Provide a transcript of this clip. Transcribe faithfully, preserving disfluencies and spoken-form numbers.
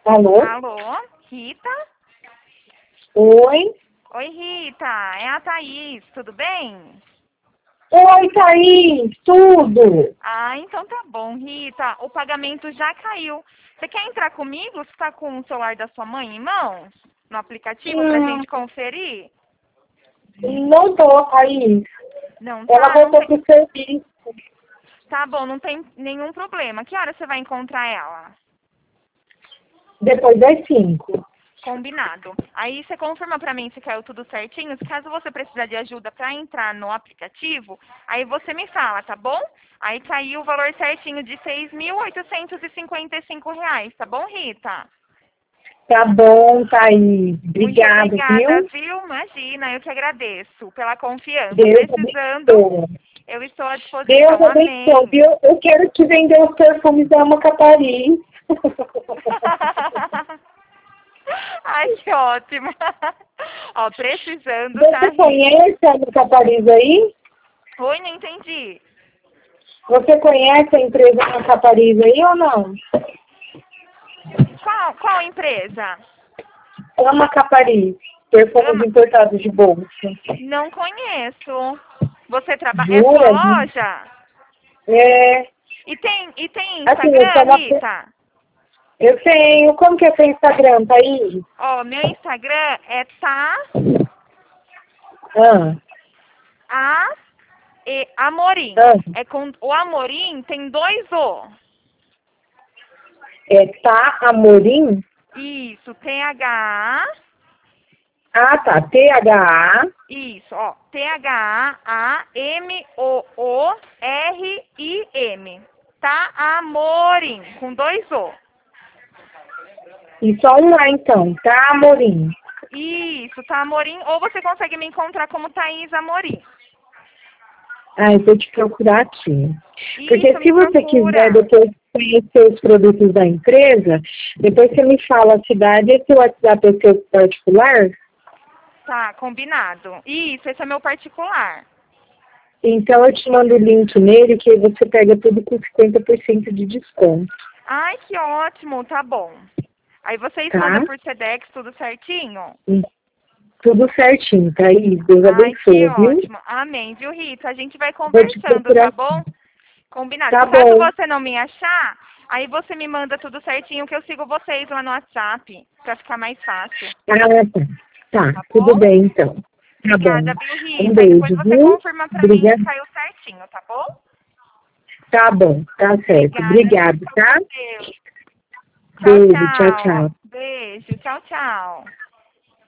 Alô? Alô, Rita? Oi? Oi, Rita, é a Thaís, tudo bem? Oi, Thaís, tudo? Ah, então tá bom, Rita, o pagamento já caiu. Você quer entrar comigo? Você tá com o celular da sua mãe em mãos? No aplicativo pra Hum, gente conferir? não tô, Thaís. Não Ela tá, não voltou tem... pro serviço Tá bom, não tem nenhum problema. Que hora você vai encontrar ela? depois das cinco. Combinado. Aí você confirma pra mim se caiu tudo certinho. Caso você precisar de ajuda pra entrar no aplicativo, aí você me fala, tá bom? Aí caiu o valor certinho de seis mil oitocentos e cinquenta e cinco reais, tá bom, Rita? Tá bom, Thaís. Muito Obrigada, obrigada, viu? viu? Imagina, eu que agradeço pela confiança. Deus Precisando, abençoe. eu estou à Deus disposição. abençoe, Amém. viu? Eu quero te vender os perfumes da Macapari. Ai, que ótimo. Ó, precisando, tá, Você Rita? conhece a Macapari aí? Oi, não entendi. Você conhece a empresa Macapari aí ou não? Qual, qual empresa? É Macapari, perfumes Ama- importados de bolsa. Não conheço. Você trabalha. É sua Jura? loja? É, E tem, e tem assim, eu Instagram, sou uma... pe- Rita? Eu tenho... Como que é seu Instagram, Thaís? Ó, meu Instagram é tá Ah, a e Amorim. ah, É com o Amorim tem dois O. é Tá Amorim? Isso, T H A. Ah, tá. T H A. Isso, ó, T H A M O O R I M. Tá Amorim, com dois O. E só um lá, então. Tá Amorim. Isso, tá Amorim. Ou você consegue me encontrar como Thaís Amorim. Ah, eu vou te procurar aqui. Porque Isso, se me você quiser procura. depois conhecer os produtos da empresa, depois você me fala a cidade, esse WhatsApp é seu particular? Tá, combinado. Isso, esse é meu particular. Então eu te mando o link nele, que aí você pega tudo com cinquenta por cento de desconto, Ai, que ótimo, tá bom. Aí vocês tá? mandam por Sedex tudo certinho? Hum, Tudo certinho, Thaís. Deus Ai, que abençoe, viu? ótimo. Amém, viu, Rita? A gente vai Vou te conversando, procurar. tá bom? Combinado. Tá Caso bom. você não me achar, aí você me manda tudo certinho que eu sigo vocês lá no WhatsApp, pra ficar mais fácil. Ah, tá. Tá, Tá tudo bom? bem então. Tá bom. Obrigada, viu, Um Rita? Aí depois beijo, você viu? confirma pra mim que Obrigada. caiu certinho, tá bom? Tá bom, tá certo. Obrigada, Obrigado, fica tá? com Deus. Tchau, Beijo, tchau, tchau. tchau. Beijo, tchau, tchau.